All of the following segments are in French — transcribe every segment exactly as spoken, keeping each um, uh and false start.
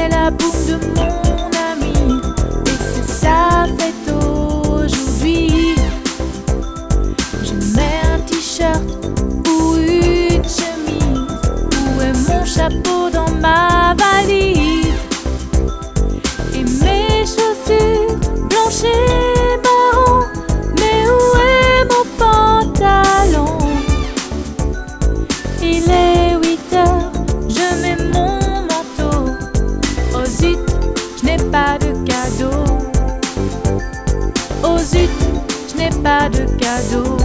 c'est la boum de mon ami, et c'est sa fête aujourd'hui. Je mets un t-shirt ou une chemise, où est mon chapeau dans ma valise, et mes chaussures blanches et marron, mais où est mon pantalon? Il est huit heures, je mets mon manteau. Oh zut, je n'ai pas de cadeau. Oh zut, je n'ai pas de cadeau.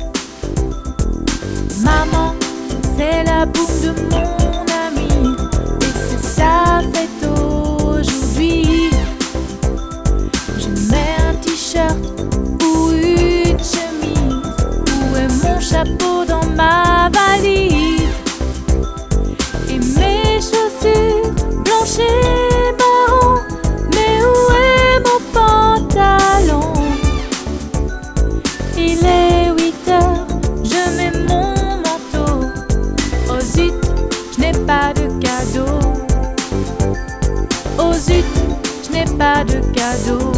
Maman, c'est la boum de mon ami, et c'est sa fête aujourd'hui. Je mets un t-shirt ou une chemise, où est mon chapeau dans ma valise, et mes chaussures blanches et marron, mais où est mon pantalon? Il est huit heures, je mets mon manteau. Oh zut, je n'ai pas de cadeau. Oh zut, je n'ai pas de cadeau.